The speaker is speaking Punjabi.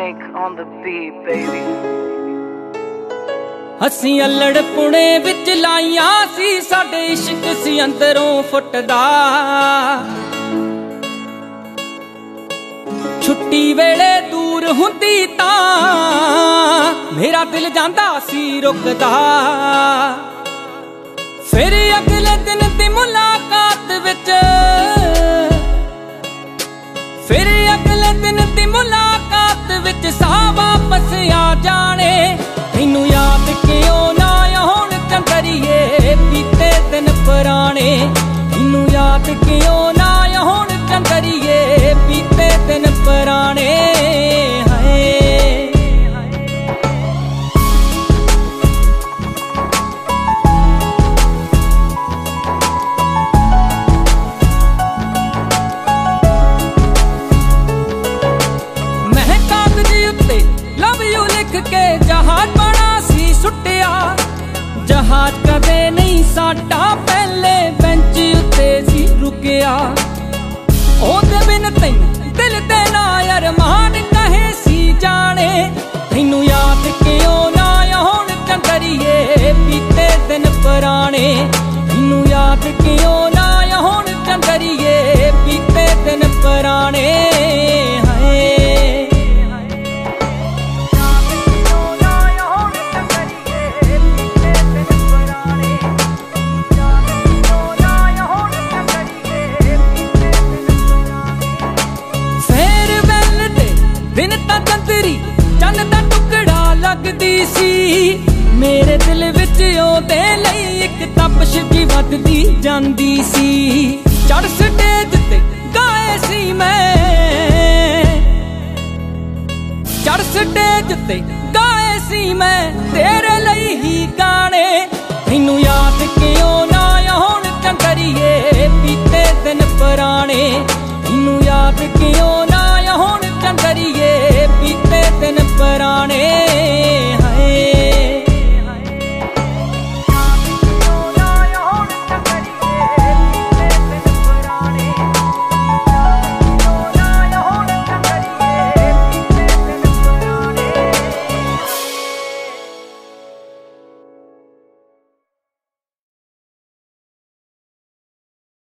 Snake on the beat, baby. ਅਸੀਂ ਅਲੜ ਪੁਣੇ ਵਿੱਚ ਲਾਈਆਂ ਸੀ, ਸਾਡੇ ਇਸ਼ਕ ਸੀ ਅੰਦਰੋਂ ਫੁੱਟਦਾ। ਛੁੱਟੀ ਵੇਲੇ ਦੂਰ ਹੁੰਦੀ ਤਾਂ ਮੇਰਾ ਦਿਲ ਜਾਂਦਾ ਸੀ ਰੁਕਦਾ। ਫਿਰ ਅਗਲੇ ਦਿਨ ਦੀ ਮੁਲਾਕਾਤ ਵਿੱਚ, ਫਿਰ ਅਗਲੇ ਦਿਨ ਦੀ ਮੁਲਾਕਾਤ ਵਿੱਚ ਸਾਹ ਵਾਪਸ ਆ ਜਾਣੇ। ਤੈਨੂੰ ਯਾਦ ਕਿਉਂ ਨਾ ਹੁਣ ਚੰਦਰੀਏ ਬੀਤੇ ਦਿਨ ਪੁਰਾਣੇ। ਤੈਨੂੰ ਯਾਦ ਕਿਉਂ ਨਾ ਹੁਣ ਚੰਦਰੀਏ ਬੀਤੇ ਦਿਨ ਪੁਰਾਣੇ। ਮੈਂ ਕਾਗਜ਼ ਉੱਤੇ ਲਵ ਯੂ ਲਿਖ ਕੇ ਜਹਾਜ਼ ਬਣਾ ਸੀ ਸੁੱਟਿਆ। ਜਹਾਜ਼ ਕਦੇ ਨਹੀਂ ਸਾਡਾ ਪਹਿਲੇ ਬੈਂਚ ਉੱਤੇ ਸੀ ਰੁਕਿਆ। ਉਹਦੇ ਬਿਨ ਤੈਨੂੰ ਦਿਲ ਤੇ ਨਾ ਅਰਮਾਨ ਕਹੇ ਸੀ ਜਾਣੇ। ਤੈਨੂੰ ਯਾਦ ਕਿਉਂ ਨਾ ਹੁਣ ਚੰਦਰੀਏ ਬੀਤੇ ਦਿਨ ਪੁਰਾਣੇ। ਤੈਨੂੰ ਯਾਦ ਕਿਉਂ ਨਾ ਹੁਣ ਚੰਦਰੀਏ ਬੀਤੇ ਦਿਨ ਪੁਰਾਣੇ। ਦਿਨ ਤਾਂ ਚੰਦਰੀ ਚੰਨ ਦਾ ਟੁਕੜਾ ਲੱਗਦੀ ਸੀ। ਮੇਰੇ ਦਿਲ ਵਿੱਚ ਉਹਦੇ ਲਈ ਇੱਕ ਤਪਸ਼ ਜੀ ਵੱਧਦੀ ਜਾਂਦੀ ਸੀ। ਚੜ ਸਟੇਜ ਤੇ ਗਾਏ ਸੀ ਮੈਂ, ਚੜ ਸਟੇਜ ਤੇ ਗਾਏ ਸੀ ਮੈਂ ਤੇਰੇ ਲਈ ਹੀ ਗਾਣੇ। ਤੈਨੂੰ ਯਾਦ ਕਿਉਂ ਨਾ ਹੁਣ ਚੰਦਰੀਏ ਬੀਤੇ ਦਿਨ ਪੁਰਾਣੇ। ਤੈਨੂੰ ਯਾਦ ਕਿਉਂ